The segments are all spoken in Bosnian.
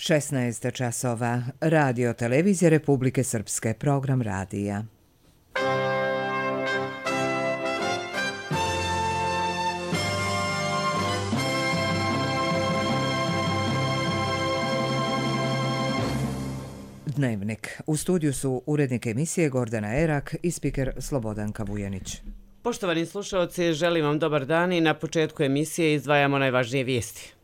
16 časova. Radio Televizije Republike Srpske. Program radija. Dnevnik. U studiju su urednik emisije Gordana Erak i spiker Slobodanka Vujanić. Poštovani slušalci, želim vam dobar dan i na početku emisije izdvajamo najvažnije vijesti.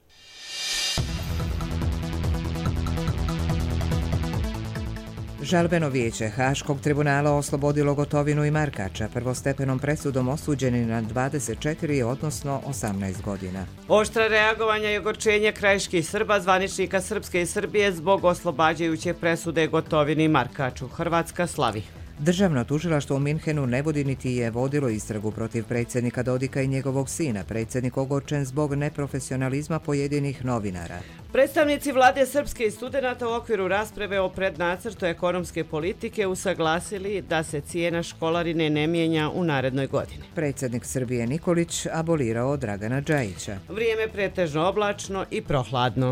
Žalbeno vijeće Haškog tribunala oslobodilo Gotovinu i Markača, prvostepenom presudom osuđeni na 24, odnosno 18 godina. Oštra reagovanja i ogorčenje krajiških Srba, zvaničnika Srpske i Srbije zbog oslobađajuće presude Gotovini i Markaču. Hrvatska slavi. Državno tužilaštvo u Minhenu ne vodi niti je vodilo istragu protiv predsjednika Dodika i njegovog sina. Predsjednik ogorčen zbog neprofesionalizma pojedinih novinara. Predstavnici vlade Srpske i studenata u okviru rasprave o prednacrtu ekonomske politike usaglasili da se cijena školarine ne mijenja u narednoj godini. Predsjednik Srbije Nikolić abolirao Dragana Džajića. Vrijeme pretežno oblačno i prohladno.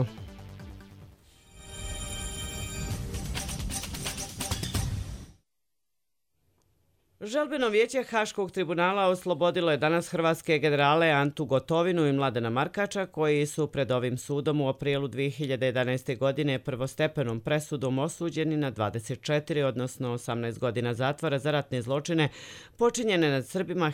Žalbeno vijeće Haškog tribunala oslobodilo je danas hrvatske generale Antu Gotovinu i Mladena Markača, koji su pred ovim sudom u aprilu 2011. godine prvostepenom presudom osuđeni na 24, odnosno 18 godina zatvora za ratne zločine počinjene nad Srbima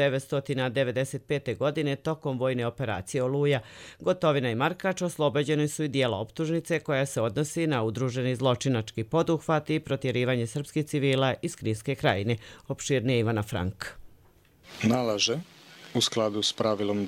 1995. godine tokom vojne operacije Oluja. Gotovina i Markač oslobođeni su i dijela optužnice koja se odnosi na udruženi zločinački poduhvat i protjerivanje srpskih civila iz Kninske krajine. Opširnije Ivana Frank. Nalaže u skladu s pravilom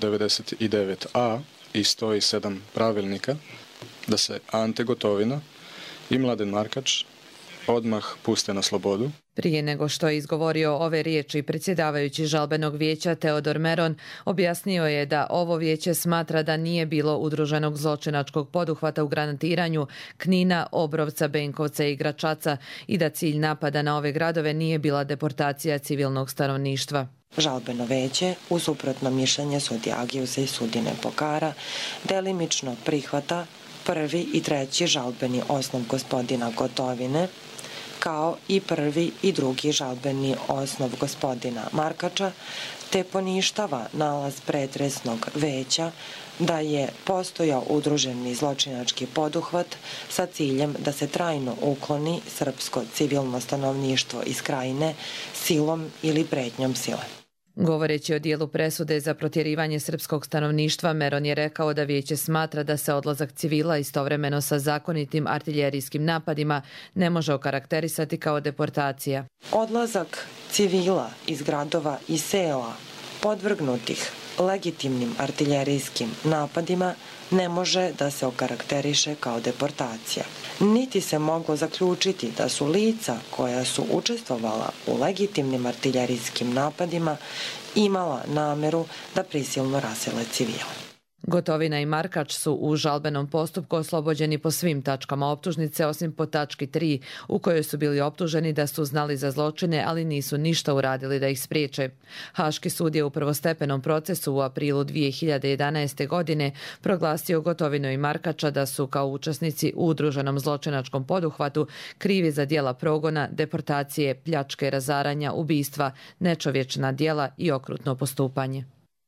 99a i 107 pravilnika da se Ante Gotovina i Mladen Markač odmah puste na slobodu. Prije nego što je izgovorio ove riječi, predsjedavajući žalbenog vijeća Teodor Meron objasnio je da ovo vijeće smatra da nije bilo udruženog zločinačkog poduhvata u granatiranju Knina, Obrovca, Benkovca i Gračaca i da cilj napada na ove gradove nije bila deportacija civilnog stanovništva. Žalbeno veće, uz suprotno mišljenje sudije Agijusa i sudije Pokara, delimično prihvata prvi i treći žalbeni osnov gospodina Gotovine, kao i prvi i drugi žalbeni osnov gospodina Markača, te poništava nalaz pretresnog veća da je postojao udruženi zločinački poduhvat sa ciljem da se trajno ukloni srpsko civilno stanovništvo iz krajine silom ili pretnjom sile. Govoreći o dijelu presude za protjerivanje srpskog stanovništva, Meron je rekao da vijeće smatra da se odlazak civila istovremeno sa zakonitim artiljerijskim napadima ne može okarakterisati kao deportacija. Odlazak civila iz gradova i sela podvrgnutih legitimnim artiljerijskim napadima ne može da se okarakteriše kao deportacija. Niti se moglo zaključiti da su lica koja su učestvovala u legitimnim artiljerijskim napadima imala nameru da prisilno rasele civile. Gotovina i Markač su u žalbenom postupku oslobođeni po svim tačkama optužnice, osim po tački 3, u kojoj su bili optuženi da su znali za zločine, ali nisu ništa uradili da ih spriječe. Haški sud je u prvostepenom procesu u aprilu 2011. godine proglasio Gotovinu i Markača da su kao učesnici u udruženom zločinačkom poduhvatu krivi za djela progona, deportacije, pljačke, razaranja, ubistva, nečovječna djela i okrutno postupanje.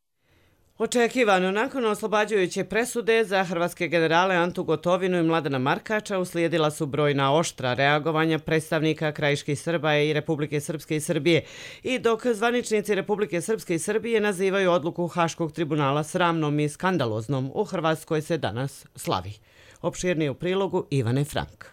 Očekivano, nakon oslobađajuće presude za hrvatske generale Antu Gotovinu i Mladena Markača uslijedila su brojna oštra reagovanja predstavnika krajiških Srba i Republike Srpske i Srbije. I dok zvaničnici Republike Srpske i Srbije nazivaju odluku Haškog tribunala sramnom i skandaloznom, u Hrvatskoj se danas slavi. Opširnije u prilogu Ivane Frank.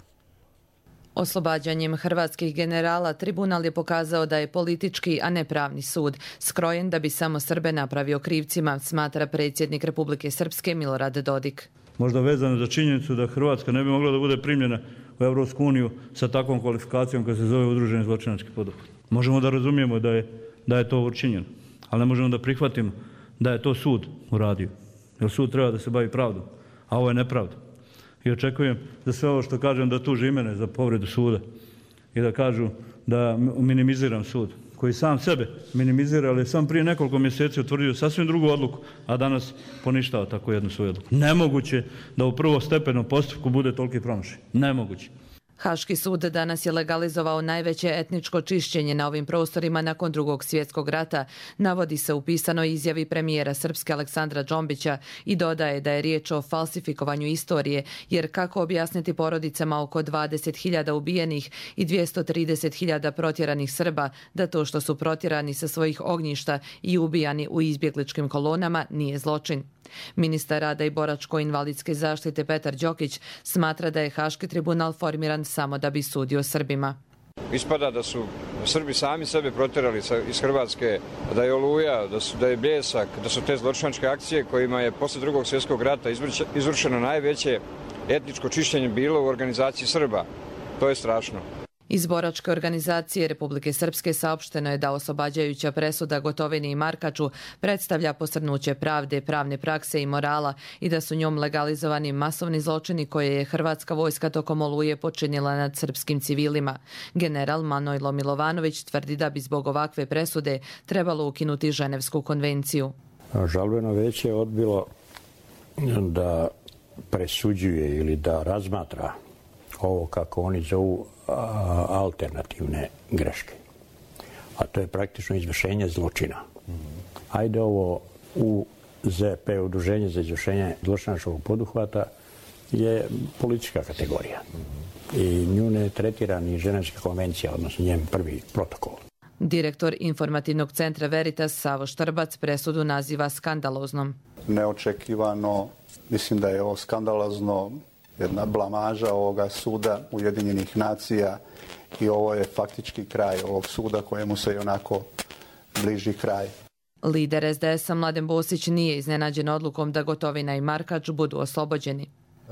Oslobađanjem hrvatskih generala tribunal je pokazao da je politički, a ne pravni sud, skrojen da bi samo Srbe napravio krivcima, smatra predsjednik Republike Srpske Milorad Dodik. Možda vezano za činjenicu da Hrvatska ne bi mogla da bude primljena u Evropsku uniju sa takvom kvalifikacijom koja se zove udruženi zločinački poduhvat. Možemo da razumijemo da je to učinjeno, ali ne možemo da prihvatimo da je to sud uradio. Jer sud treba da se bavi pravdom, a ovo je nepravda. I očekujem da sve ovo što kažem da tuže i mene za povredu suda i da kažu da minimiziram sud koji sam sebe minimizira, ali je sam prije nekoliko mjeseci utvrdio sasvim drugu odluku, a danas poništava tako jednu svoju odluku. Nemoguće da u prvostepenom postupku bude toliki promašaj. Nemoguće. Haški sud danas je legalizovao najveće etničko čišćenje na ovim prostorima nakon Drugog svjetskog rata, navodi se u pisanoj izjavi premijera Srpske Aleksandra Džombića i dodaje da je riječ o falsifikovanju istorije, jer kako objasniti porodicama oko 20.000 ubijenih i 230.000 protjeranih Srba da to što su protjerani sa svojih ognjišta i ubijani u izbjegličkim kolonama nije zločin. Ministar rada i boračko-invalidske zaštite Petar Đokić smatra da je Haški tribunal formiran samo da bi sudio Srbima. Ispada da su Srbi sami sebe protjerali iz Hrvatske, da je Oluja, da je Bljesak, da su te zločinačke akcije kojima je posle Drugog svjetskog rata izvršeno najveće etničko čišćenje bilo u organizaciji Srba. To je strašno. Iz boračke organizacije Republike Srpske saopšteno je da oslobađajuća presuda Gotovini i Markaču predstavlja posrnuće pravde, pravne prakse i morala i da su njom legalizovani masovni zločini koje je hrvatska vojska tokom Oluje počinila nad srpskim civilima. General Manojlo Milovanović tvrdi da bi zbog ovakve presude trebalo ukinuti Ženevsku konvenciju. Žalbeno veće je odbilo da presuđuje ili da razmatra ovo kako oni zovu alternativne greške. A to je praktično izvršenje zločina. Ajde ovo UZP, Udruženje za izvršenje zločinačkog poduhvata, je politička kategorija. I nju ne tretira ni Ženevska konvencija, odnosno njen prvi protokol. Direktor informativnog centra Veritas Savo Štrbac presudu naziva skandaloznom. Neočekivano, mislim da je ovo skandalozno, jedna blamaža ovoga suda Ujedinjenih nacija i ovo je faktički kraj ovog suda kojemu se i onako bliži kraj. Lider SDS-a Mladen Bosić nije iznenađen odlukom da Gotovina i Markač budu oslobođeni.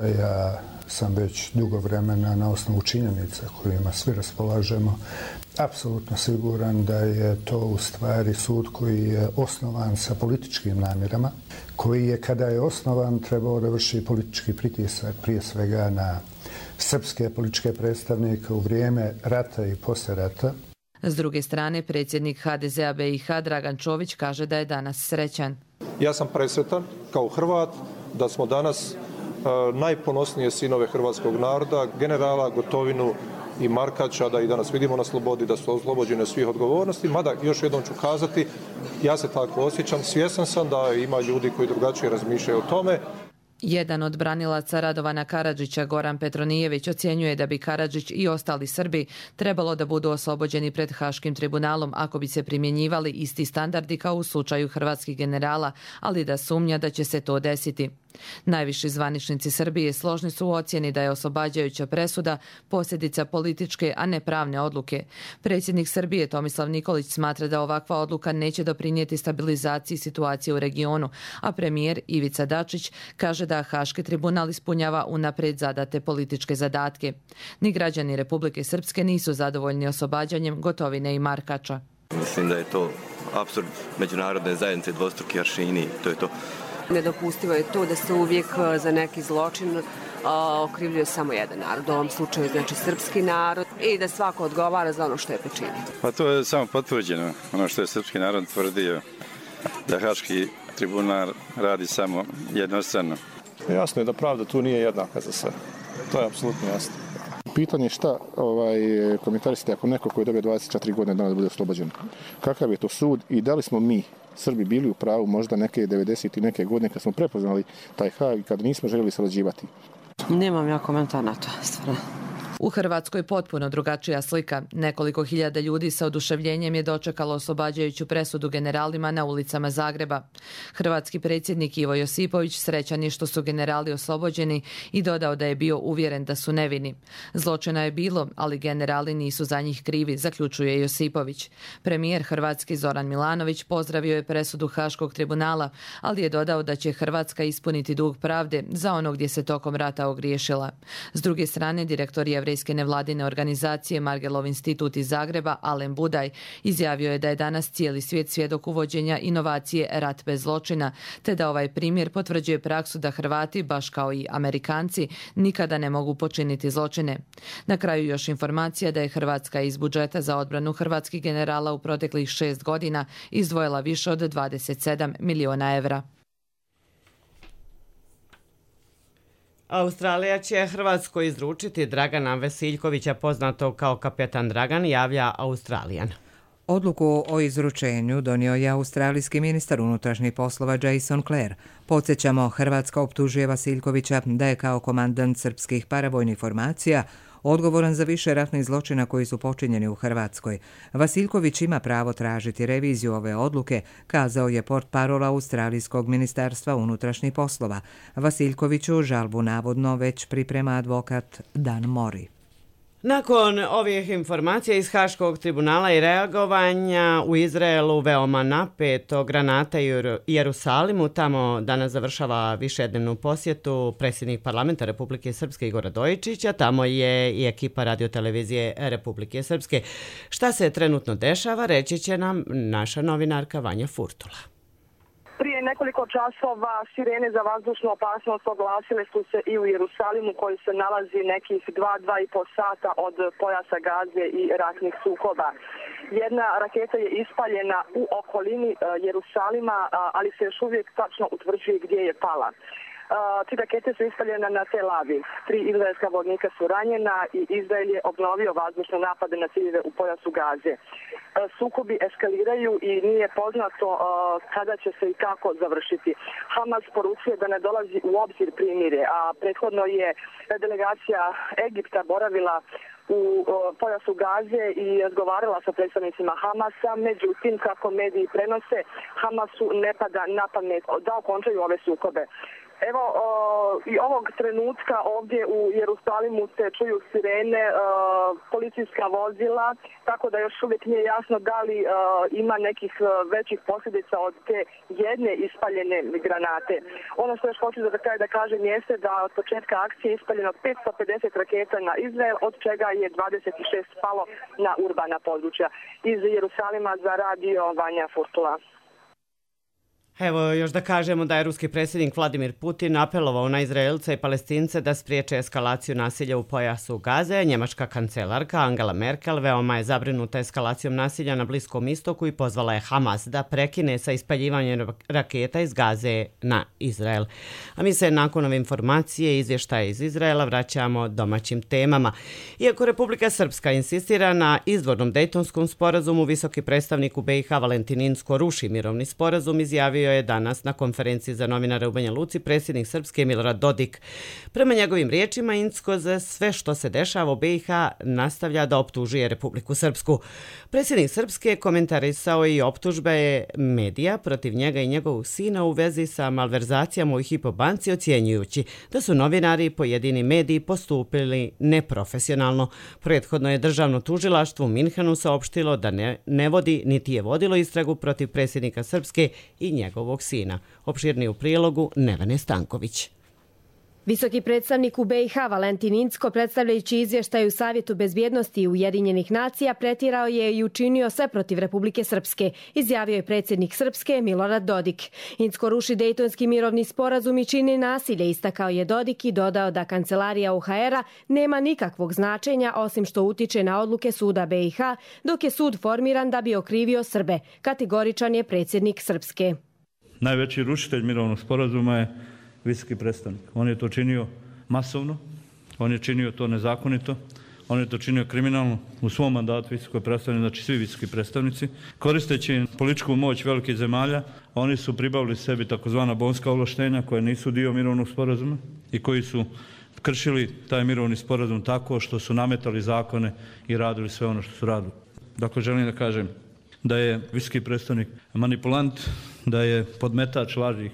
Ja sam već dugo vremena na osnovu činjenica kojima svi raspolažemo apsolutno siguran da je to u stvari sud koji je osnovan sa političkim namjerama, koji je kada je osnovan trebao da vrši politički pritisak prije svega na srpske političke predstavnike u vrijeme rata i poslije rata. S druge strane, predsjednik HDZ-a BiH Dragan Čović kaže da je danas srećan. Ja sam presretan kao Hrvat da smo danas najponosnije sinove hrvatskog naroda, generala Gotovinu i Markača, da i danas vidimo na slobodi, da su oslobođene svih odgovornosti. Mada, još jednom ću kazati, ja se tako osjećam, svjestan sam da ima ljudi koji drugačije razmišljaju o tome. Jedan od branilaca Radovana Karadžića, Goran Petronijević, ocjenjuje da bi Karadžić i ostali Srbi trebalo da budu oslobođeni pred Haškim tribunalom ako bi se primjenjivali isti standardi kao u slučaju hrvatskih generala, ali da sumnja da će se to desiti. Najviši zvaničnici Srbije složni su u ocjeni da je oslobađajuća presuda posljedica političke, a ne pravne odluke. Predsjednik Srbije Tomislav Nikolić smatra da ovakva odluka neće doprinijeti stabilizaciji situacije u regionu, a premijer Ivica Dačić kaže da Haški tribunal ispunjava unaprijed zadate političke zadatke. Ni građani Republike Srpske nisu zadovoljni oslobađanjem Gotovine i Markača. Mislim da je to apsurd međunarodne zajednice, dvostruki aršini, to je to. Nedopustivo je to da se uvijek za neki zločin okrivljuje samo jedan narod, u ovom slučaju znači srpski narod, i da svako odgovara za ono što je počinio. Pa to je samo potvrđeno, ono što je srpski narod tvrdio, da Haški tribunal radi samo jednostrano. Jasno je da pravda tu nije jednaka za sve. To je apsolutno jasno. Pitanje je šta komentarisite ako neko koji dobije 24 godine danas bude oslobođen. Kakav je to sud i da li smo mi, Srbi, bili u pravu možda neke 90 i neke godine kad smo prepoznali taj Haag i kad nismo željeli sarađivati? Nemam ja komentar na to, stvarno. U Hrvatskoj potpuno drugačija slika. Nekoliko hiljada ljudi sa oduševljenjem je dočekalo oslobađajuću presudu generalima na ulicama Zagreba. Hrvatski predsjednik Ivo Josipović srećan je što su generali oslobođeni i dodao da je bio uvjeren da su nevini. Zločina je bilo, ali generali nisu za njih krivi, zaključuje Josipović. Premijer Hrvatski Zoran Milanović pozdravio je presudu Haškog tribunala, ali je dodao da će Hrvatska ispuniti dug pravde za ono gdje se tokom rata ogriješila. S druge strane, direktor jevrejske nevladine organizacije Margelov institut iz Zagreba, Alen Budaj, izjavio je da je danas cijeli svijet svjedok uvođenja inovacije rat bez zločina, te da ovaj primjer potvrđuje praksu da Hrvati, baš kao i Amerikanci, nikada ne mogu počiniti zločine. Na kraju još informacija da je Hrvatska iz budžeta za odbranu hrvatskih generala u proteklih 6 godina izdvojila više od 27 milijuna evra. Australija će Hrvatskoj izručiti Dragana Vasiljkovića, poznatog kao kapetan Dragan, javlja Australijan. Odluku o izručenju donio je australijski ministar unutrašnjih poslova Jason Clare. Podsjećamo, Hrvatska optužuje Vasiljkovića da je kao komandant srpskih paravojnih formacija odgovoran za više ratnih zločina koji su počinjeni u Hrvatskoj. Vasiljković ima pravo tražiti reviziju ove odluke, kazao je portparol Australijskog ministarstva unutrašnjih poslova. Vasiljkoviću žalbu navodno već priprema advokat Dan Mori. Nakon ovih informacija iz Haškog tribunala i reagovanja u Izraelu veoma napeto granata u Jerusalimu, tamo danas završava višednevnu posjetu predsjednik parlamenta Republike Srpske Igor Radojičića, tamo je i ekipa radiotelevizije Republike Srpske. Šta se trenutno dešava, reći će nam naša novinarka Vanja Furtula. Prije nekoliko časova sirene za vazdušnu opasnost oglasile su se i u Jerusalimu, koji se nalazi nekih 2,5 sata od pojasa Gaze i ratnih sukoba. Jedna raketa je ispaljena u okolini Jerusalima, ali se još uvijek tačno utvrđuje gdje je pala. 3 rakete su ispaljene na Tel Aviv. 3 izraelska vojnika su ranjena i Izrael je obnovio vazdušne napade na ciljeve u pojasu Gaze. Sukobi eskaliraju i nije poznato kada će se i kako završiti. Hamas poručuje da ne dolazi u obzir primirje, a prethodno je delegacija Egipta boravila u pojasu Gaze i razgovarala sa predstavnicima Hamasa, međutim, kako mediji prenose, Hamasu ne pada na pamet da okončaju ove sukobe. Evo, i ovog trenutka ovdje u Jerusalimu se čuju sirene, policijska vozila, tako da još uvijek nije jasno da li ima nekih većih posljedica od te jedne ispaljene granate. Ono što još hoću da kažem jeste da od početka akcije ispaljeno 550 raketa na Izrael, od čega je 26 palo na urbana područja. Iz Jerusalima za radio Vanja Furtula. Evo još da kažemo da je ruski predsjednik Vladimir Putin apelovao na Izraelce i Palestince da spriječe eskalaciju nasilja u pojasu Gaze. Njemačka kancelarka Angela Merkel veoma je zabrinuta eskalacijom nasilja na Bliskom istoku i pozvala je Hamas da prekine sa ispaljivanjem raketa iz Gaze na Izrael. A mi se nakon ove informacije i izvještaja iz Izraela vraćamo domaćim temama. Iako Republika Srpska insistira na izvornom Dejtonskom sporazumu, visoki predstavnik u BiH Valentin Incko ruši mirovni sporazum, izjavio je danas na konferenciji za novinare u Banja Luci predsjednik Srpske Milorad Dodik. Prema njegovim riječima, Incko za sve što se dešava u BiH nastavlja da optužuje Republiku Srpsku. Predsjednik Srpske komentarisao i optužbe medija protiv njega i njegovog sina u vezi sa malverzacijama u Hypo banci, ocjenjujući da su novinari i pojedini mediji postupili neprofesionalno. Prethodno je državno tužilaštvo u Minhenu saopštilo da ne vodi niti je vodilo istragu protiv predsjednika Srpske i njegovog sina. Opširniji u prilogu Nevene Stanković. Visoki predstavnik u BiH Valentin Incko, predstavljajući izvještaj u Savjetu bezbjednosti Ujedinjenih nacija, pretirao je i učinio sve protiv Republike Srpske, izjavio je predsjednik Srpske Milorad Dodik. Incko ruši Dejtonski mirovni sporazum i čini nasilje, istakao je Dodik i dodao da kancelarija UHR-a nema nikakvog značenja osim što utiče na odluke suda BiH, dok je sud formiran da bi okrivio Srbe. Kategoričan je predsjednik Srpske. Najveći rušitelj mirovnog sporazuma je visoki predstavnik. On je to činio masovno, on je činio to nezakonito, on je to činio kriminalno u svom mandatu visokog predstavnika, znači svi visoki predstavnici. Koristeći političku moć velikih zemalja, oni su pribavili sebi takozvana bonska ovlaštenja koja nisu dio mirovnog sporazuma i koji su kršili taj mirovni sporazum tako što su nametali zakone i radili sve ono što su radili. Dakle, želim da kažem da je visoki predstavnik manipulant, da je podmetač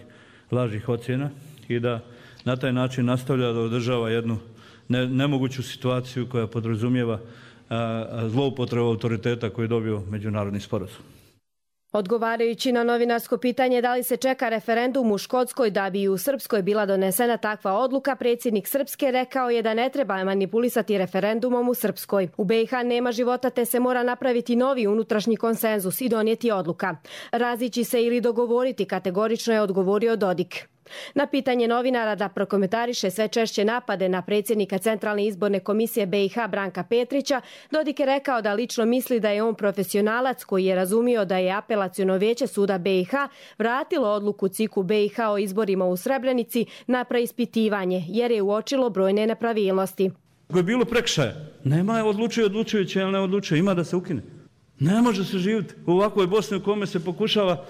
lažnih ocjena i da na taj način nastavlja da održava jednu nemoguću situaciju koja podrazumijeva zloupotrebu autoriteta koji je dobio međunarodni sporazum. Odgovarajući na novinarsko pitanje da li se čeka referendum u Škotskoj da bi u Srpskoj bila donesena takva odluka, predsjednik Srpske rekao je da ne treba manipulisati referendumom u Srpskoj. U BiH nema života te se mora napraviti novi unutrašnji konsenzus i donijeti odluka. Razići se ili dogovoriti, kategorično je odgovorio Dodik. Na pitanje novinara da prokomentariše sve češće napade na predsjednika Centralne izborne komisije BiH Branka Petrića, Dodik je rekao da lično misli da je on profesionalac koji je razumio da je apelaciono vijeće suda BiH vratilo odluku CIK-u BiH o izborima u Srebrenici na preispitivanje jer je uočilo brojne nepravilnosti. Ako je bilo prekršaja, nema odlučujuće ili ne odlučuje, ima da se ukine. Ne može se živjeti u ovakvoj Bosni u kome se pokušava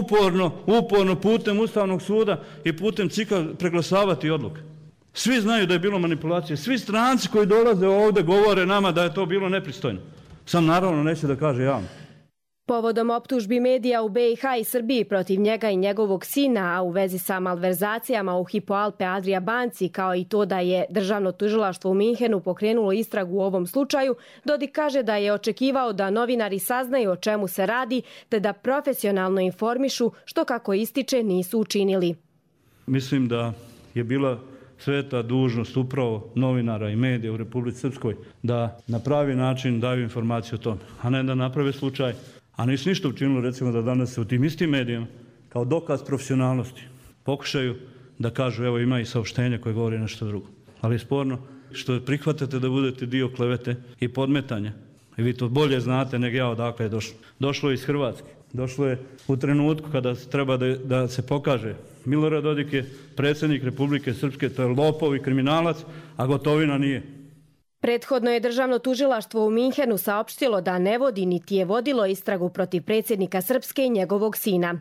uporno putem Ustavnog suda i putem CIK-a preglasavati odluke. Svi znaju da je bilo manipulacije. Svi stranci koji dolaze ovdje govore nama da je to bilo nepristojno. Sam naravno neće da kaže javno. Povodom optužbi medija u BiH i Srbiji protiv njega i njegovog sina, a u vezi sa malverzacijama u Hypo Alpe Adria banci, kao i to da je državno tužilaštvo u Minhenu pokrenulo istragu u ovom slučaju, Dodik kaže da je očekivao da novinari saznaju o čemu se radi, te da profesionalno informišu, što kako ističe nisu učinili. Mislim da je bila sveta dužnost upravo novinara i medija u Republici Srpskoj da na pravi način daju informaciju o tome, a ne da naprave slučaj. A nisu ništa učinilo, recimo, da danas u tim istim medijima, kao dokaz profesionalnosti, pokušaju da kažu, evo ima i saopštenje koje govori nešto drugo. Ali je sporno što prihvatate da budete dio klevete i podmetanja. I vi to bolje znate nego ja odakle je došlo. Došlo je iz Hrvatske. Došlo je u trenutku kada treba da se pokaže. Milorad Dodik je predsjednik Republike Srpske, to je lopov i kriminalac, a Gotovina nije. Prethodno je državno tužilaštvo u Minhenu saopštilo da ne vodi niti je vodilo istragu protiv predsjednika Srpske i njegovog sina.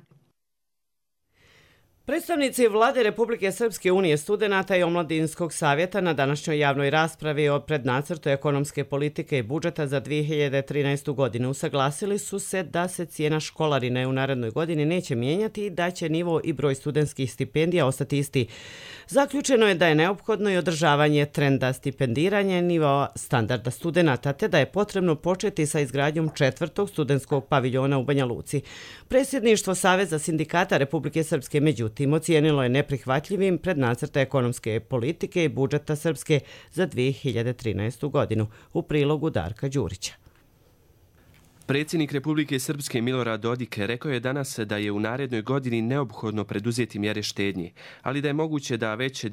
Predstavnici Vlade Republike Srpske, Unije studenata i Omladinskog savjeta na današnjoj javnoj raspravi o prednacrtu ekonomske politike i budžeta za 2013. godinu usaglasili su se da se cijena školarine u narednoj godini neće mijenjati i da će nivo i broj studentskih stipendija ostati isti. Zaključeno je da je neophodno i održavanje trenda stipendiranja nivoa standarda studenata, te da je potrebno početi sa izgradnjom 4. studentskog paviljona u Banja Luci. Predsjedništvo Saveza sindikata Republike Srpske međutim ocijenilo je neprihvatljivim prednacrta ekonomske politike i budžeta Srpske za 2013. godinu. U prilogu Darka Đurića. Predsjednik Republike Srpske Milorad Dodik rekao je danas da je u narednoj godini neophodno preduzeti mjere štednje, ali da je moguće da već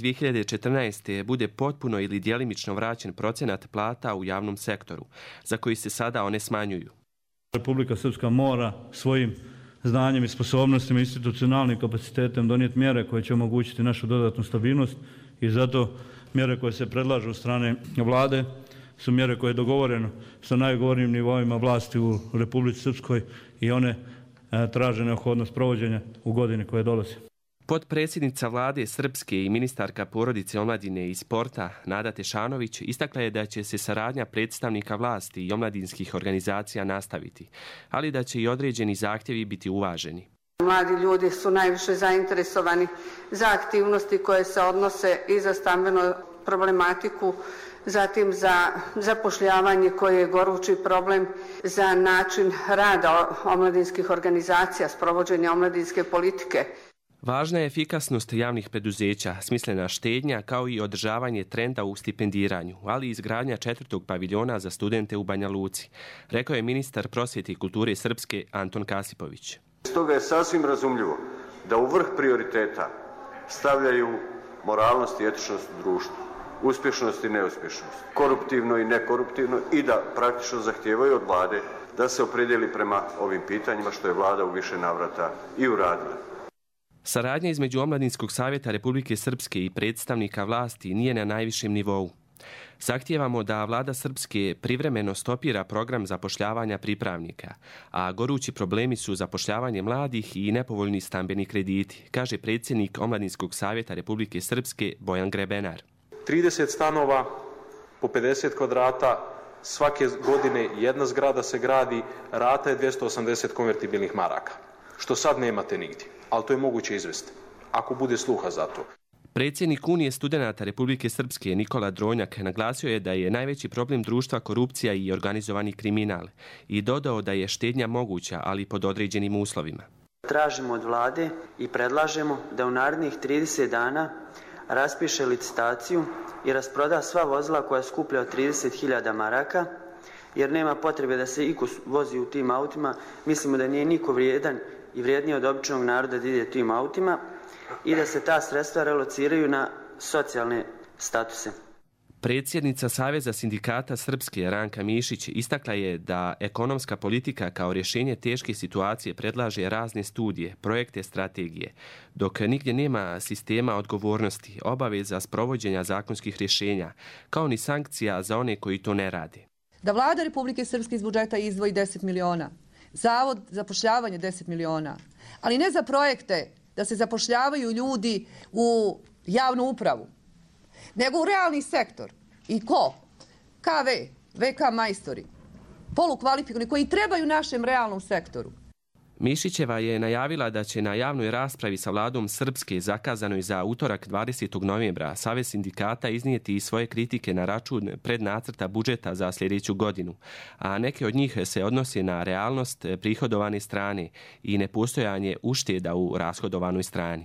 2014. bude potpuno ili djelimično vraćen procenat plata u javnom sektoru, za koji se sada one smanjuju. Republika Srpska mora svojim znanjem i sposobnostima, institucionalnim kapacitetom donijeti mjere koje će omogućiti našu dodatnu stabilnost i zato mjere koje se predlažu od strane vlade su mjere koje je dogovoreno sa najgovornijim nivoima vlasti u Republici Srpskoj i one traže neophodnost provođenja u godini koje dolazi. Potpredsjednica vlade Srpske i ministarka porodice, omladine i sporta Nada Tešanović istakla je da će se saradnja predstavnika vlasti i omladinskih organizacija nastaviti, ali da će i određeni zahtjevi biti uvaženi. Mladi ljudi su najviše zainteresovani za aktivnosti koje se odnose i za stambenu problematiku, zatim za zapošljavanje koje je gorući problem, za način rada omladinskih organizacija, sprovođenja omladinske politike. Važna je efikasnost javnih preduzeća, smislena štednja kao i održavanje trenda u stipendiranju, ali i izgradnja 4. paviljona za studente u Banja Luci, rekao je ministar prosvjete i kulture Srpske Anton Kasipović. Stoga je sasvim razumljivo da u vrh prioriteta stavljaju moralnost i etičnost u društvu, uspješnost i neuspješnost, koruptivno i nekoruptivno i da praktično zahtijevaju od vlade da se opredijeli prema ovim pitanjima što je vlada u više navrata i uradila. Saradnja između Omladinskog savjeta Republike Srpske i predstavnika vlasti nije na najvišem nivou. Zahtijevamo da vlada Srpske privremeno stopira program zapošljavanja pripravnika, a gorući problemi su zapošljavanje mladih i nepovoljni stambeni krediti, kaže predsjednik Omladinskog savjeta Republike Srpske Bojan Grebenar. 30 stanova po 50 kvadrata, svake godine jedna zgrada se gradi, rata je 280 konvertibilnih maraka, što sad nemate nigdje, ali to je moguće izvesti, ako bude sluha za to. Predsjednik Unije studenata Republike Srpske Nikola Dronjak naglasio je da je najveći problem društva korupcija i organizovani kriminal i dodao da je štednja moguća, ali pod određenim uslovima. Tražimo od vlade i predlažemo da u narednih 30 dana raspiše licitaciju i rasproda sva vozila koja skuplja od 30.000 maraka, jer nema potrebe da se iko vozi u tim autima. Mislimo da nije niko vrijedan i vrijedniji od običnog naroda da ide tim autima i da se ta sredstva relociraju na socijalne statuse. Predsjednica Saveza sindikata Srpske Ranka Mišić istakla je da ekonomska politika kao rješenje teške situacije predlaže razne studije, projekte, strategije, dok nigdje nema sistema odgovornosti, obaveza sprovođenja zakonskih rješenja, kao ni sankcija za one koji to ne rade. Da vlada Republike Srpske iz budžeta izdvoji 10 miliona, Zavod za zapošljavanje 10 miliona, ali ne za projekte da se zapošljavaju ljudi u javnu upravu, nego u realni sektor. I ko? KV, VK majstori, polukvalifikovani koji trebaju našem realnom sektoru. Mišićeva je najavila da će na javnoj raspravi sa vladom Srpske zakazanoj za utorak 20. novembra Savez sindikata iznijeti i svoje kritike na račun prednacrta budžeta za sljedeću godinu, a neke od njih se odnose na realnost prihodovane strane i nepostojanje ušteda u rashodovanoj strani.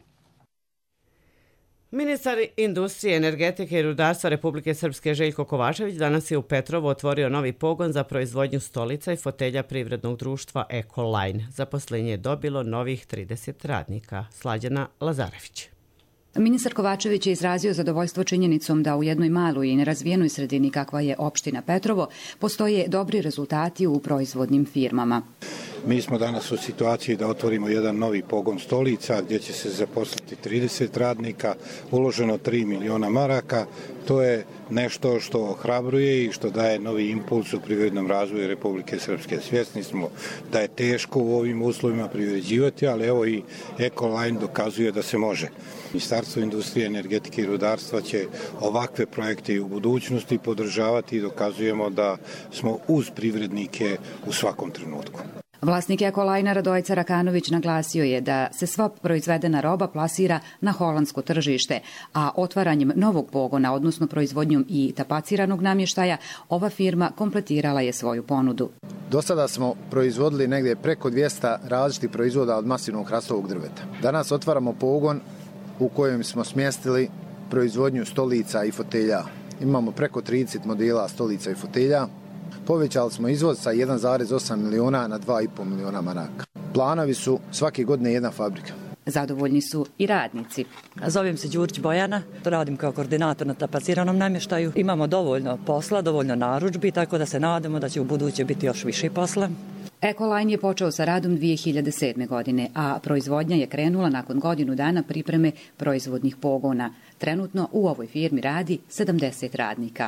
Ministar industrije, energetike i rudarstva Republike Srpske Željko Kovačević danas je u Petrovu otvorio novi pogon za proizvodnju stolica i fotelja privrednog društva Ecoline. Zaposlenje je dobilo novih 30 radnika. Slađana Lazarević. Ministar Kovačević je izrazio zadovoljstvo činjenicom da u jednoj maloj i nerazvijenoj sredini kakva je opština Petrovo postoje dobri rezultati u proizvodnim firmama. Mi smo danas u situaciji da otvorimo jedan novi pogon stolica gdje će se zaposliti 30 radnika, uloženo 3 miliona maraka. To je nešto što ohrabruje i što daje novi impuls u privrednom razvoju Republike Srpske. Svjesni smo da je teško u ovim uslovima privređivati, ali evo i Ecoline dokazuje da se može. Ministarstvo industrije, energetike i rudarstva će ovakve projekte i u budućnosti podržavati i dokazujemo da smo uz privrednike u svakom trenutku. Vlasnik Ecolina Radojica Rakanović naglasio je da se sva proizvedena roba plasira na holandsko tržište, a otvaranjem novog pogona, odnosno proizvodnjom i tapaciranog namještaja, ova firma kompletirala je svoju ponudu. Do sada smo proizvodili negdje preko 200 različitih proizvoda od masivnog hrastovog drveta. Danas otvaramo pogon u kojem smo smjestili proizvodnju stolica i fotelja. Imamo preko 30 modela stolica i fotelja. Povećali smo izvoz sa 1,8 miliona na 2,5 miliona maraka. Planovi su svake godine jedna fabrika. Zadovoljni su i radnici. Zovem se Đurić Bojana, radim kao koordinator na tapaciranom namještaju. Imamo dovoljno posla, dovoljno narudžbi, tako da se nadamo da će u buduće biti još više posla. Ecoline je počeo sa radom 2007. godine, a proizvodnja je krenula nakon godinu dana pripreme proizvodnih pogona. Trenutno u ovoj firmi radi 70 radnika.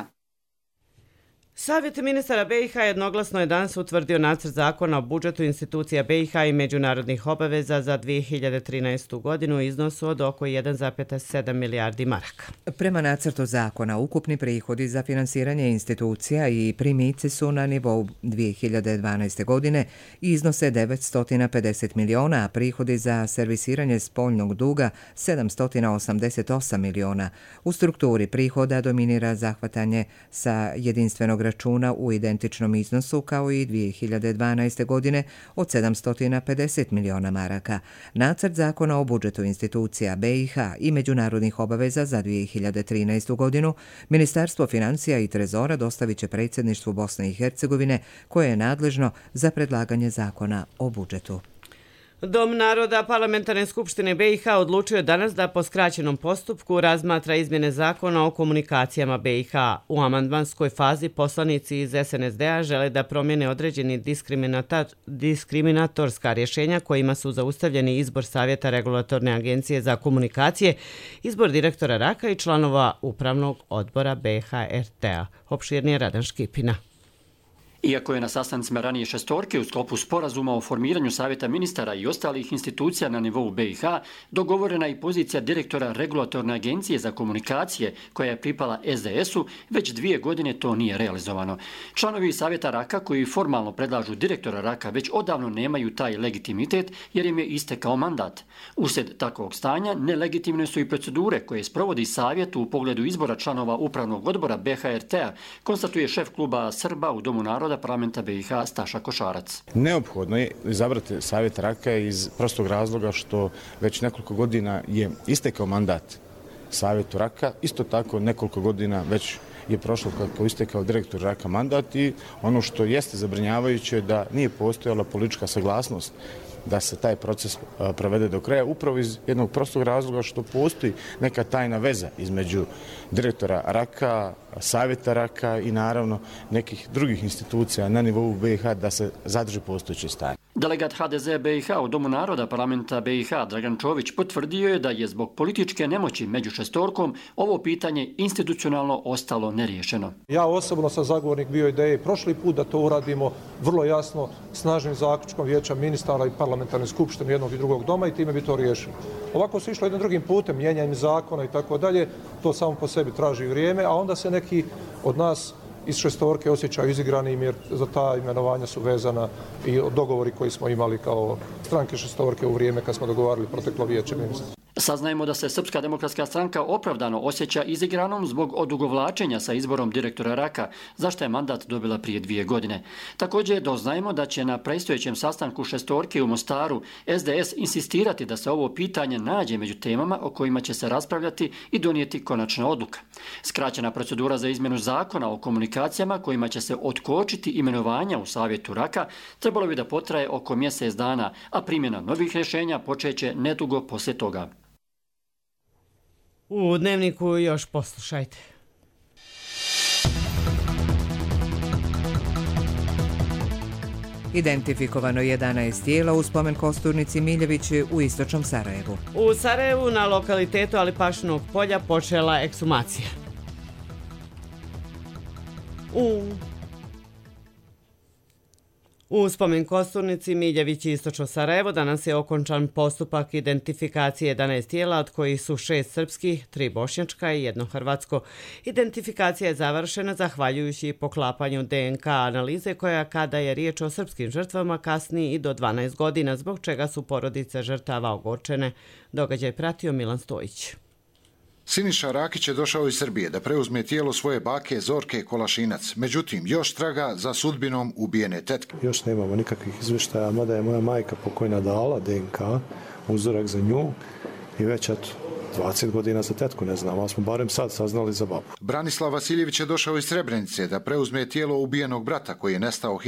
Savjet ministara BiH jednoglasno je danas utvrdio nacrt zakona o budžetu institucija BiH i međunarodnih obaveza za 2013. godinu u iznosu od oko 1,7 milijardi maraka. Prema nacrtu zakona, ukupni prihodi za finansiranje institucija i primici su na nivou 2012. godine i iznose 950 miliona, a prihodi za servisiranje spoljnog duga 788 miliona. U strukturi prihoda dominira zahvatanje sa jedinstvenog računa u identičnom iznosu kao i 2012. godine od 750 miliona maraka. Nacrt zakona o budžetu institucija BiH i međunarodnih obaveza za 2013. godinu Ministarstvo financija i trezora dostavit će predsjedništvu Bosne i Hercegovine koje je nadležno za predlaganje zakona o budžetu. Dom naroda Parlamentarne skupštine BiH odlučio danas da po skraćenom postupku razmatra izmjene zakona o komunikacijama BiH. U amandmanskoj fazi poslanici iz SNSD-a žele da promijene određeni diskriminatorska rješenja kojima su zaustavljeni izbor Savjeta Regulatorne agencije za komunikacije, izbor direktora RAK-a i članova Upravnog odbora BiH RT-a. Opširnije Radan Škipina. Iako je na sastancima ranije šestorke u sklopu sporazuma o formiranju Savjeta ministara i ostalih institucija na nivou BiH dogovorena i pozicija direktora Regulatorne agencije za komunikacije koja je pripala SDS-u, već 2 godine to nije realizovano. Članovi Savjeta RAK-a koji formalno predlažu direktora RAK-a već odavno nemaju taj legitimitet jer im je istekao mandat. Uslijed takvog stanja nelegitimne su i procedure koje sprovodi Savjet u pogledu izbora članova Upravnog odbora BHRT-a, konstatuje šef kluba Srba u Domu naroda parlamenta BiH Staša Košarac. Neophodno je izabrati Savjet RAK-a iz prostog razloga što već nekoliko godina je istekao mandat Savjetu RAK-a, isto tako nekoliko godina već je prošlo kako je istekao direktor RAK-a mandat i ono što jeste zabrinjavajuće da nije postojala politička saglasnost da se taj proces provede do kraja, upravo iz jednog prostog razloga što postoji neka tajna veza između direktora RAK-a, Savjeta RAK-a i naravno nekih drugih institucija na nivou BiH da se zadrži postojeće stanje. Delegat HDZ BiH u Domu naroda parlamenta BiH Dragan Čović potvrdio je da je zbog političke nemoći među šestorkom ovo pitanje institucionalno ostalo neriješeno. Ja osobno sam zagovornik bio ideje prošli put da to uradimo vrlo jasno snažnim zaključkom Vijeća ministara i parlamentarne skupštine jednog i drugog doma i time bi to riješili. Ovako se išlo jednim drugim putem, mijenjanjem zakona i tako dalje, to samo po sebi traži vrijeme, a onda se neki od nas iz šestorke osjećaju izigranim jer za ta imenovanja su vezana i dogovori koji smo imali kao stranke šestorke u vrijeme kad smo dogovarali proteklo Vijeće ministara. Saznajemo da se Srpska demokratska stranka opravdano osjeća izigranom zbog odugovlačenja sa izborom direktora RAK-a, zašto je mandat dobila prije 2 godine. Također doznajemo da će na predstojećem sastanku šestorke u Mostaru SDS insistirati da se ovo pitanje nađe među temama o kojima će se raspravljati i donijeti konačna odluka. Skraćena procedura za izmjenu zakona o komunikacijama kojima će se otkočiti imenovanja u Savjetu RAK-a trebalo bi da potraje oko mjesec dana, a primjena novih rješenja počeće nedugo poslije toga. U Dnevniku još poslušajte. Identifikovano 11 tijela u spomen kosturnici Miljević u istočnom Sarajevu. U Sarajevu na lokalitetu Alipašinog polja počela ekshumacija. U spomen kosturnici Miljević i istočno Sarajevo danas je okončan postupak identifikacije 11 tijela, od kojih su 6 srpskih, 3 bošnjačka i 1 hrvatsko. Identifikacija je završena zahvaljujući poklapanju DNK analize koja, kada je riječ o srpskim žrtvama, kasni i do 12 godina, zbog čega su porodice žrtava ogorčene. Događaj pratio Milan Stojić. Siniša Rakić je došao iz Srbije da preuzme tijelo svoje bake Zorke Kolašinac. Međutim, još traga za sudbinom ubijene tetke. Još nemamo nikakvih izvještaja, mada je moja majka pokojna dala DNK, uzorak za nju i već 20 godina za tetku ne znam, ali smo barem sad saznali za babu. Branislav Vasiljević je došao iz Srebrenice da preuzme tijelo ubijenog brata koji je nestao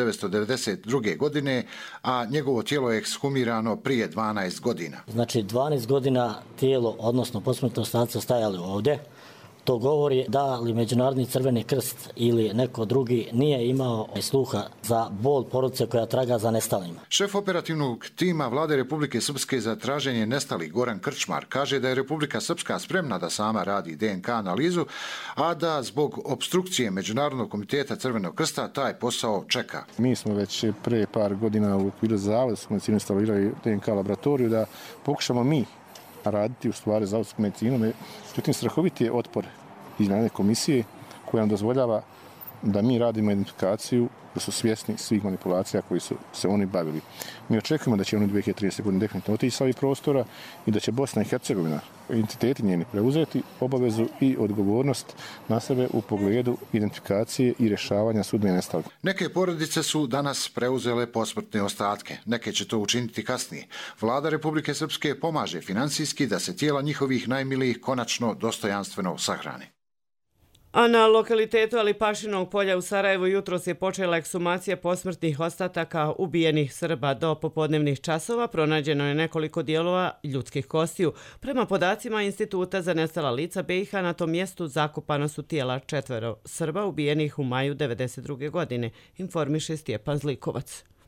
1992. godine, a njegovo tijelo je ekshumirano prije 12 godina. Znači 12 godina tijelo, odnosno posmrtno ostaci stajali ovdje. To govori da li Međunarodni crveni krst ili neko drugi nije imao sluha za bol porodice koja traga za nestalima. Šef operativnog tima Vlade Republike Srpske za traženje nestalih Goran Krčmar kaže da je Republika Srpska spremna da sama radi DNK analizu, a da zbog obstrukcije Međunarodnog komiteta Crvenog krsta taj posao čeka. Mi smo već pre par godina u okviru zavoda smo instalirali DNK laboratoriju da pokušamo mi raditi u stvari za medicinu. Međutim, strahoviti je otpor izmjene komisije koja nam dozvoljava da mi radimo identifikaciju, da su svjesni svih manipulacija koji su se oni bavili. Mi očekujemo da će oni 2030. godine definitivno otići sa ovih prostora i da će Bosna i Hercegovina, entiteti njeni, preuzeti obavezu i odgovornost na sebe u pogledu identifikacije i rješavanja sudbine nestalih. Neke porodice su danas preuzele posmrtne ostatke. Neke će to učiniti kasnije. Vlada Republike Srpske pomaže finansijski da se tijela njihovih najmilijih konačno dostojanstveno sahrane. A na lokalitetu Alipašinog polja u Sarajevu jutros je počela ekshumacija posmrtnih ostataka ubijenih Srba. Do popodnevnih časova pronađeno je nekoliko dijelova ljudskih kostiju. Prema podacima Instituta za nestala lica BiH na tom mjestu zakopana su tijela 4 Srba ubijenih u maju 1992. godine, informiše Stjepan Zlikovac.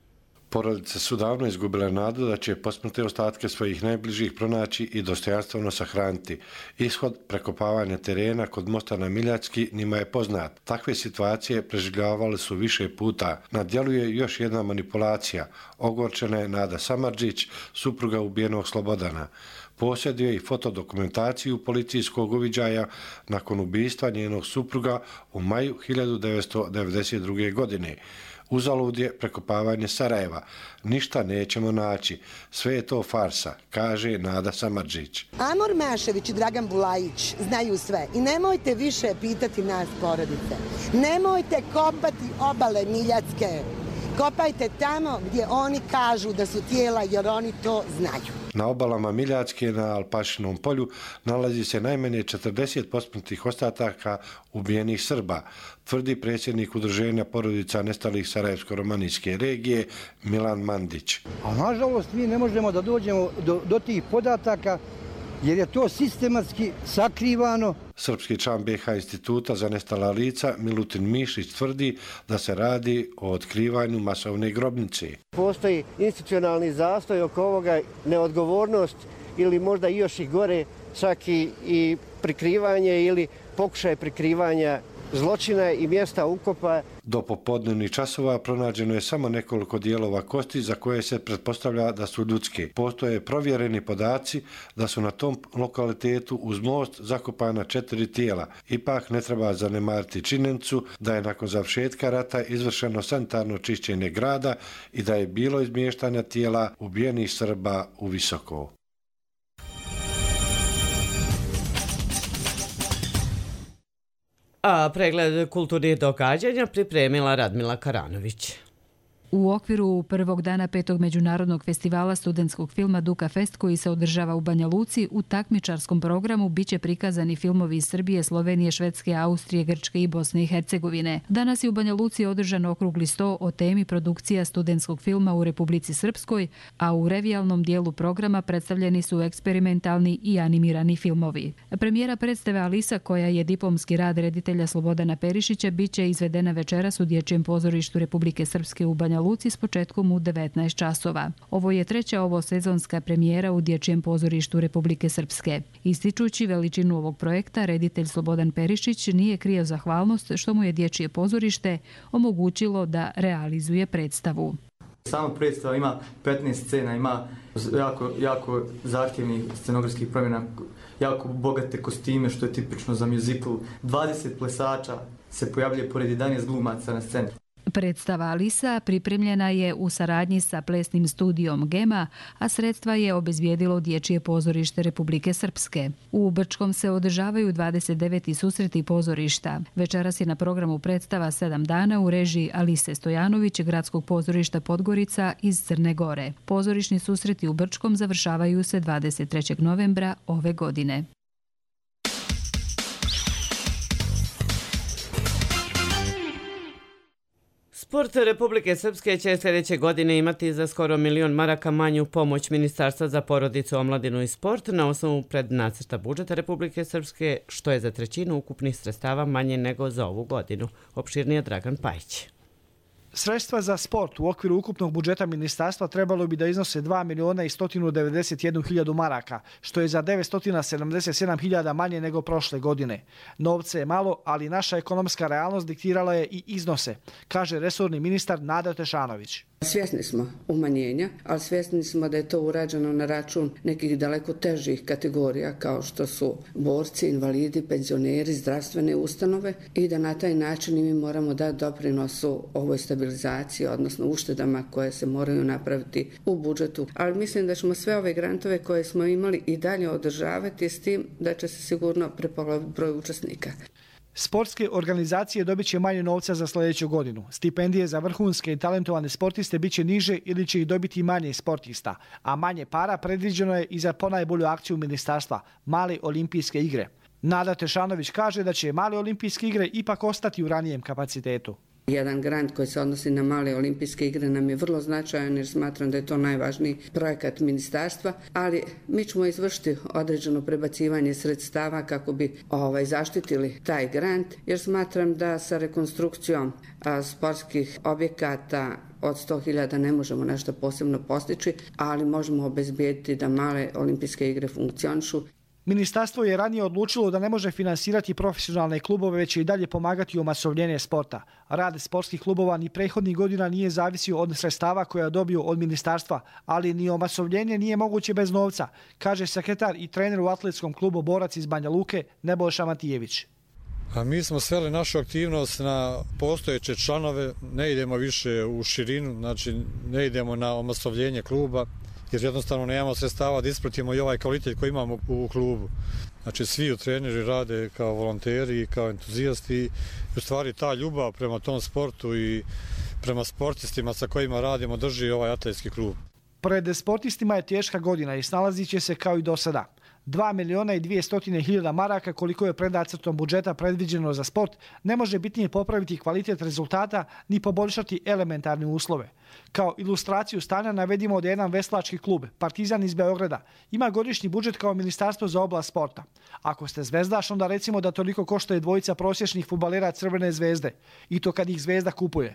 Porodice su davno izgubile nadu da će posmrtne ostatke svojih najbližih pronaći i dostojanstveno sahraniti. Ishod prekopavanja terena kod mosta na Miljacki njima je poznat. Takve situacije preživljavali su više puta. Na djelu je još jedna manipulacija. Ogorčena je Nada Samardžić, supruga ubijenog Slobodana. Posjeduje i fotodokumentaciju policijskog uviđaja nakon ubistva njenog supruga u maju 1992. godine. Uzalud je prekopavanje Sarajeva. Ništa nećemo naći. Sve je to farsa, kaže Nada Samardžić. Amor Mašević i Dragan Bulajić znaju sve i nemojte više pitati nas porodice. Nemojte kopati obale Miljacke. Kopajte tamo gdje oni kažu da su tijela jer oni to znaju. Na obalama Miljacke na Alpašinom polju nalazi se najmanje 40 posmrtnih ostataka ubijenih Srba, tvrdi predsjednik Udruženja porodica nestalih Sarajevsko-romanijske regije Milan Mandić. A nažalost mi ne možemo da dođemo do tih podataka jer je to sistematski sakrivano. Srpski član BiH instituta za nestala lica Milutin Mišić tvrdi da se radi o otkrivanju masovne grobnice. Postoji institucionalni zastoj oko ovoga, neodgovornost ili možda još i gore, čak i prikrivanje ili pokušaj prikrivanja zločina i mjesta ukopa. Do popodnevnih časova pronađeno je samo nekoliko dijelova kosti za koje se pretpostavlja da su ljudske. Postoje provjereni podaci da su na tom lokalitetu uz most zakopana 4 tijela. Ipak ne treba zanemariti činjenicu da je nakon završetka rata izvršeno sanitarno čišćenje grada i da je bilo izmještanja tijela ubijenih Srba u Visoko. A pregled kulturnih događanja pripremila Radmila Karanović. U okviru prvog dana 5. međunarodnog festivala studentskog filma Duka Fest koji se održava u Banja Luci, u takmičarskom programu biće prikazani filmovi iz Srbije, Slovenije, Švedske, Austrije, Grčke i Bosne i Hercegovine. Danas je u Banja Luci održan okrugli sto o temi produkcija studentskog filma u Republici Srpskoj, a u revijalnom dijelu programa predstavljeni su eksperimentalni i animirani filmovi. Premijera predstave Alisa, koja je diplomski rad reditelja Slobodana Perišića, biće izvedena večeras u Dječjem pozorištu Republike Srpske u Banja Luci s početkom u 19 časova. Ovo je treća ovosezonska premijera u Dječjem pozorištu Republike Srpske. Ističući veličinu ovog projekta, reditelj Slobodan Perišić nije krio zahvalnost što mu je Dječje pozorište omogućilo da realizuje predstavu. Sama predstava ima 15 scena, ima jako zahtjevnih scenografskih promjena, jako bogate kostime, što je tipično za muzikl. 20 plesača se pojavljuje pored 11 glumaca na sceni. Predstava Alisa pripremljena je u saradnji sa plesnim studijom Gema, a sredstva je obezbijedilo Dječje pozorište Republike Srpske. U Brčkom se održavaju 29. susreti pozorišta. Večeras je na programu predstava 7 dana u režiji Alise Stojanović, Gradskog pozorišta Podgorica iz Crne Gore. Pozorišni susreti u Brčkom završavaju se 23. novembra ove godine. Sport Republike Srpske će sljedeće godine imati za skoro 1 milion maraka manju pomoć Ministarstva za porodicu, omladinu i sport na osnovu prednacrta budžeta Republike Srpske, što je za trećinu ukupnih sredstava manje nego za ovu godinu. Opširnije Dragan Pajić. Sredstva za sport u okviru ukupnog budžeta ministarstva trebalo bi da iznose 2.191.000 maraka, što je za 977.000 manje nego prošle godine. Novce je malo, ali naša ekonomska realnost diktirala je i iznose, kaže resorni ministar Nada Tešanović. Svjesni smo umanjenja, ali svjesni smo da je to urađeno na račun nekih daleko težih kategorija kao što su borci, invalidi, penzioneri, zdravstvene ustanove i da na taj način mi moramo dati doprinosu ovoj stabilizaciji, odnosno uštedama koje se moraju napraviti u budžetu. Ali mislim da ćemo sve ove grantove koje smo imali i dalje održavati s tim da će se sigurno prepoloviti broj učesnika. Sportske organizacije dobit će manje novca za sljedeću godinu. Stipendije za vrhunske i talentovane sportiste bit će niže ili će ih dobiti manje sportista, a manje para predviđeno je i za ponajbolju akciju ministarstva – Male olimpijske igre. Nada Tešanović kaže da će Male olimpijske igre ipak ostati u ranijem kapacitetu. Jedan grant koji se odnosi na male olimpijske igre nam je vrlo značajan jer smatram da je to najvažniji projekat ministarstva, ali mi ćemo izvršiti određeno prebacivanje sredstava kako bi zaštitili taj grant, jer smatram da sa rekonstrukcijom sportskih objekata od 100.000 ne možemo nešto posebno postići, ali možemo obezbijediti da male olimpijske igre funkcionišu. Ministarstvo je ranije odlučilo da ne može finansirati profesionalne klubove, već će i dalje pomagati u omasovljenje sporta. Rad sportskih klubova ni prethodnih godina nije zavisio od sredstava koja dobiju od ministarstva, ali ni omasovljenje nije moguće bez novca, kaže sekretar i trener u atletskom klubu Borac iz Banja Luke Nebojša Matijević. A mi smo sveli našu aktivnost na postojeće članove, ne idemo više u širinu, znači ne idemo na omasovljenje kluba, jer jednostavno nemamo sredstava da ispratimo i ovaj kvalitet koji imamo u klubu. Znači svi treneri rade kao volonteri i kao entuzijasti i u stvari ta ljubav prema tom sportu i prema sportistima sa kojima radimo drži ovaj atletski klub. Pred sportistima je teška godina i snalazit će se kao i do sada. 2.200.000 maraka, koliko je pred nacrtom budžeta predviđeno za sport, ne može bitnije popraviti kvalitet rezultata ni poboljšati elementarne uslove. Kao ilustraciju stanja navedimo da jedan veslački klub, Partizan iz Beograda, ima godišnji budžet kao ministarstvo za oblast sporta. Ako ste zvezdaš, onda recimo da toliko košta dvojica prosječnih fudbalera Crvene zvezde, i to kad ih Zvezda kupuje.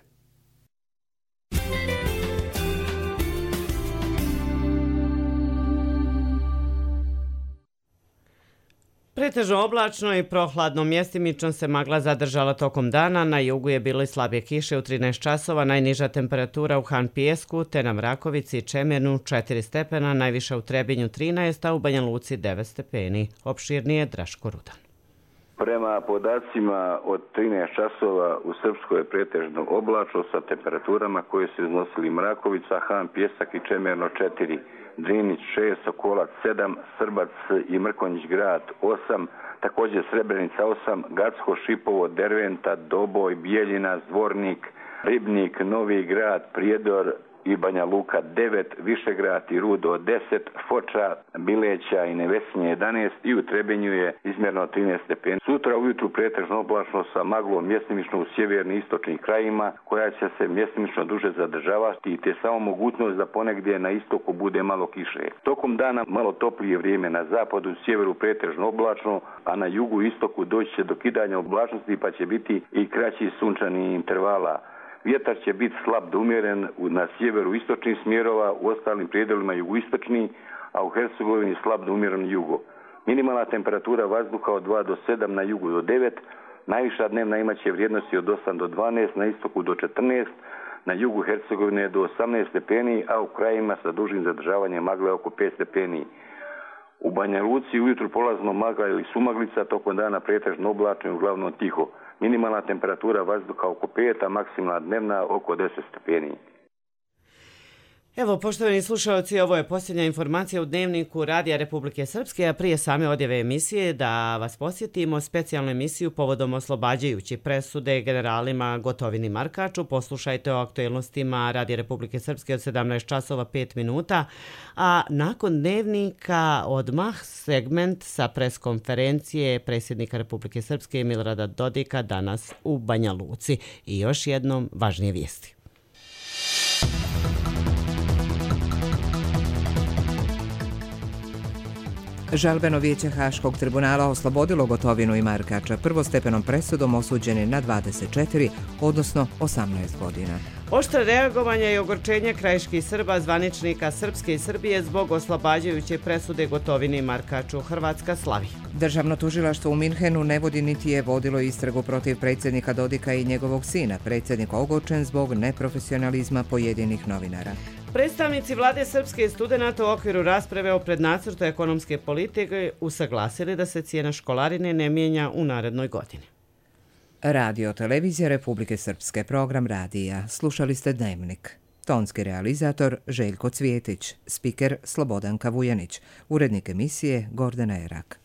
Pretežno oblačno i prohladno, mjestimično se magla zadržala tokom dana, na jugu je bilo i slabije kiše u 13 časova, najniža temperatura u Han Pijesku, te na Mrakovici i Čemernu 4 stepena, najviša u Trebinju 13, a u Banja Luci 9 stepeni. Opširnije Draško Rudan. Prema podacima od 13 časova u Srpskoj je pretežno oblačno sa temperaturama koje su iznosili Mrakovica, Han Pijesak i Čemerno 4, Drinić 6, Sokolac 7, Srbac i Mrkonjić grad 8, također Srebrenica 8, Gacko, Šipovo, Derventa, Doboj, Bijeljina, Zvornik, Ribnik, Novi grad, Prijedor i Banja Luka 9, Višegrad i Rudo 10, Foča, Bileća i Nevesinje 11 i u Trebinju je izmjerno 13 stepeni. Sutra ujutru pretežno oblačno sa maglom mjestimično u sjeverni istočnim krajima koja će se mjestimično duže zadržavati te samo mogućnost da ponegdje na istoku bude malo kiše. Tokom dana malo toplije vrijeme na zapadu, sjeveru pretežno oblačno, a na jugu i istoku doći će do kidanja oblačnosti pa će biti i kraći sunčani intervala. Vjetar će biti slab do umjeren na sjeveru istočnih smjerova, u ostalim prijedelima jugoistočni, a u Hercegovini slab do umjeren jugo. Minimalna temperatura vazduha od 2 do 7, na jugu do 9, najviša dnevna imaće vrijednosti od 8 do 12, na istoku do 14, na jugu Hercegovine do 18 stepeni, a u krajima sa dužim zadržavanjem magle oko 5 stepeni. U Banja Luci ujutru polazno magla ili sumaglica, tokom dana pretežno oblačno i uglavnom tiho. Minimalna temperatura vazduha oko 5, a maksimalna dnevna oko 10 stepeni. Evo, poštovani slušalci, ovo je posljednja informacija u Dnevniku Radija Republike Srpske, a prije same odjave emisije da vas posjetimo specijalnu emisiju povodom oslobađajuće presude generalima Gotovini i Markaču. Poslušajte o aktuelnostima Radija Republike Srpske od 17 časova 5 minuta, a nakon Dnevnika odmah segment sa preskonferencije predsjednika Republike Srpske Milorada Dodika danas u Banja Luci. I još jednom važnije vijesti. Žalbeno vijeće Haškog tribunala oslobodilo Gotovinu i Markača prvostepenom presudom osuđeni na 24, odnosno 18 godina. Oštre reagovanje i ogorčenje krajiških Srba, zvaničnika Srpske i Srbije zbog oslobađajuće presude Gotovini i Markaču. Hrvatska slavi. Državno tužilaštvo u Minhenu ne vodi niti je vodilo istragu protiv predsjednika Dodika i njegovog sina. Predsjednik ogorčen zbog neprofesionalizma pojedinih novinara. Predstavnici vlade Srpske i studenata u okviru rasprave o prednacrtu ekonomske politike usaglasili da se cijena školarine ne mijenja u narednoj godini. Radio Televizija Republike Srpske, program radija. Slušali ste Dnevnik. Tonski realizator Željko Cvjetić, spiker Slobodanka Vujanić, urednik emisije Gordana Erak.